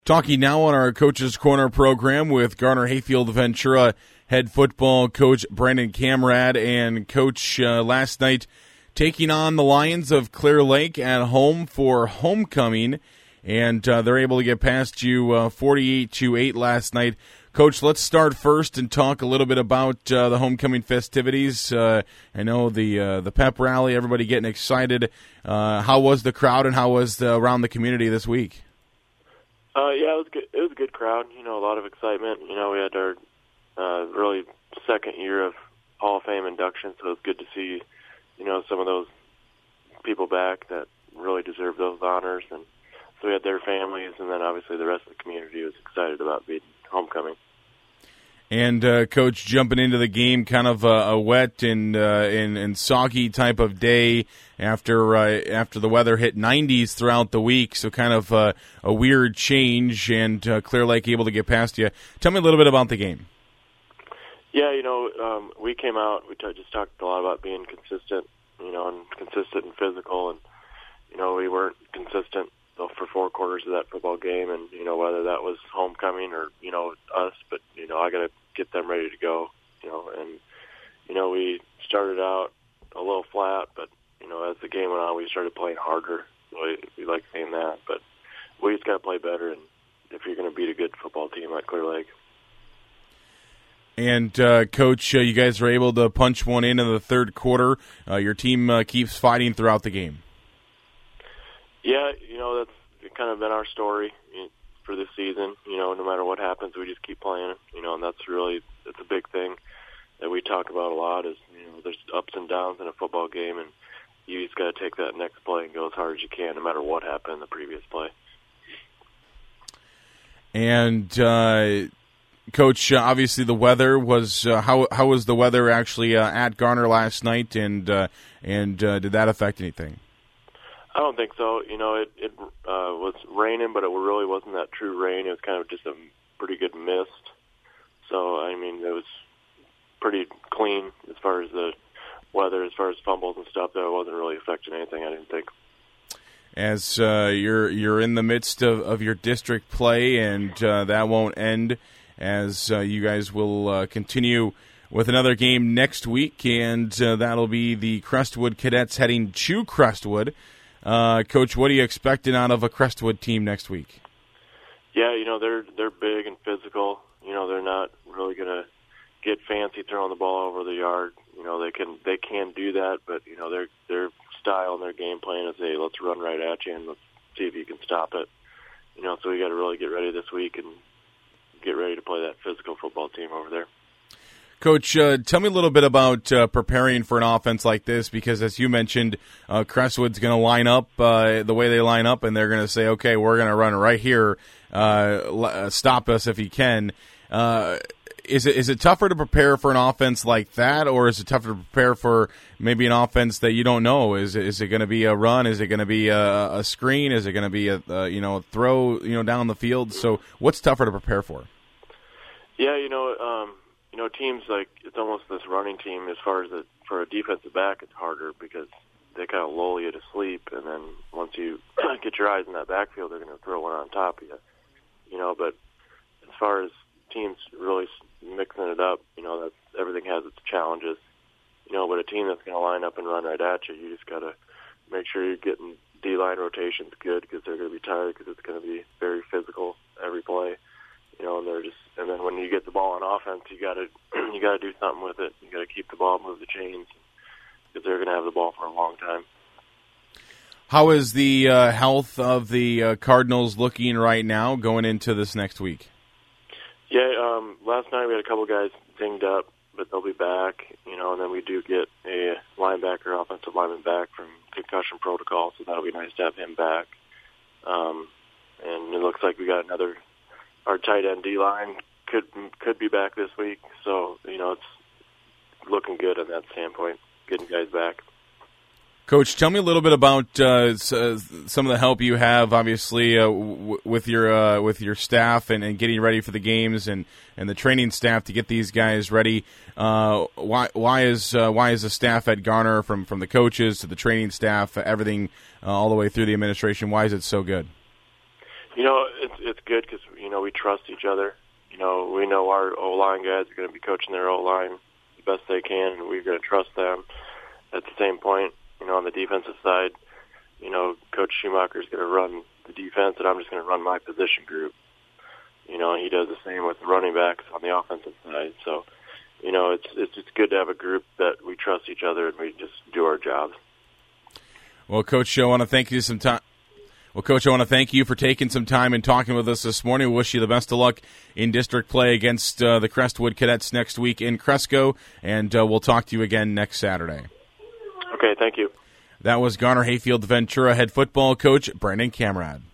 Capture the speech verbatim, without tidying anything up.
Talking now on our Coach's Corner program with Garner Hayfield Ventura head football coach Brandon Kamrad. And Coach, uh, last night taking on the Lions of Clear Lake at home for homecoming, and uh, they're able to get past you uh, forty-eight to eight last night. Coach, let's start first and talk a little bit about uh, the homecoming festivities. Uh, I know the uh, the pep rally, everybody getting excited. Uh, how was the crowd, and how was the, around the community this week? Uh, yeah, it was good. It was a good crowd. You know, a lot of excitement. You know, we had our uh, really second year of Hall of Fame induction, so it was good to see, you know, some of those people back that really deserve those honors. And so we had their families, and then obviously the rest of the community was excited about being homecoming. And uh, Coach, jumping into the game, kind of a, a wet and, uh, and and soggy type of day after uh, after the weather hit nineties throughout the week, so kind of uh, a weird change. And uh, Clear Lake able to get past you. Tell me a little bit about the game. Yeah, you know, um, we came out. We t- just talked a lot about being consistent, you know, and consistent and physical, and you know, we weren't consistent for four quarters of that football game, and you know, whether that was homecoming or you know us, but you know, I got to get them ready to go, you know, and you know, we started out a little flat, but you know, as the game went on, we started playing harder. We, we like saying that, but we just got to play better, and if you're going to beat a good football team like Clear Lake. And uh, Coach, uh, you guys were able to punch one in in the third quarter. Uh, your team uh, keeps fighting throughout the game. Yeah, you know, that's kind of been our story for this season. You know, no matter what happens, we just keep playing. You know, and that's really that's a big thing that we talk about a lot. Is you know, there's ups and downs in a football game, and you just got to take that next play and go as hard as you can, no matter what happened in the previous play. And uh, Coach, uh, obviously the weather was uh, how how was the weather actually uh, at Garner last night, and uh, and uh, did that affect anything? I don't think so. You know, it it uh, was raining, but it really wasn't that true rain. It was kind of just a pretty good mist. So, I mean, it was pretty clean as far as the weather, as far as fumbles and stuff, though it wasn't really affecting anything, I didn't think. As uh, you're you're in the midst of, of your district play, and uh, that won't end, as uh, you guys will uh, continue with another game next week, and uh, that'll be the Crestwood Cadets heading to Crestwood. Uh, Coach, what are you expecting out of a Crestwood team next week? Yeah, you know, they're they're big and physical. You know, they're not really going to get fancy throwing the ball over the yard. You know, they can they can do that, but, you know, their their style and their game plan is, hey, let's run right at you and let's see if you can stop it. You know, so we got to really get ready this week and get ready to play that physical football team over there. Coach, uh, tell me a little bit about uh, preparing for an offense like this, because as you mentioned, uh, Crestwood's going to line up uh, the way they line up, and they're going to say, okay, we're going to run right here, uh, stop us if you can. Uh, is it is it tougher to prepare for an offense like that, or is it tougher to prepare for maybe an offense that you don't know? Is, is it going to be a run? Is it going to be a, a screen? Is it going to be a, a you know a throw you know down the field? So what's tougher to prepare for? Yeah, you know, um, you know, teams like it's almost this running team. As far as the, for a defensive back, it's harder because they kind of lull you to sleep, and then once you get your eyes in that backfield, they're going to throw one on top of you. You know, but as far as teams really mixing it up, you know, that everything has its challenges. You know, but a team that's going to line up and run right at you, you just got to make sure you're getting D-line rotations good because they're going to be tired because it's going to be very physical every play. You know, and they're just, and then when you get the ball on offense, you got to you got to do something with it. You got to keep the ball, move the chains, because they're going to have the ball for a long time. How is the uh, health of the uh, Cardinals looking right now going into this next week? Yeah, um, last night we had a couple guys dinged up, but they'll be back. You know, and then we do get a linebacker, offensive lineman back from concussion protocol, so that'll be nice to have him back. Um, and it looks like we got another. Our tight end D-line could could be back this week, so, you know, it's looking good on that standpoint, getting guys back. Coach, tell me a little bit about uh, some of the help you have, obviously, uh, w- with your uh, with your staff and, and getting ready for the games, and, and the training staff to get these guys ready. Uh, why why is uh, why is the staff at Garner, from, from the coaches to the training staff, everything uh, all the way through the administration, why is it so good? You know, it's it's good because you know we trust each other. You know, we know our O line guys are going to be coaching their O line the best they can, and we're going to trust them. At the same point, you know, on the defensive side, you know, Coach Schumacher is going to run the defense, and I'm just going to run my position group. You know, and he does the same with the running backs on the offensive side. So, you know, it's it's it's good to have a group that we trust each other and we just do our jobs. Well, Coach, I want to thank you some time. Well, Coach, I want to thank you for taking some time and talking with us this morning. We wish you the best of luck in district play against uh, the Crestwood Cadets next week in Cresco, and uh, we'll talk to you again next Saturday. Okay, thank you. That was Garner Hayfield Ventura head football coach Brandon Kamrad.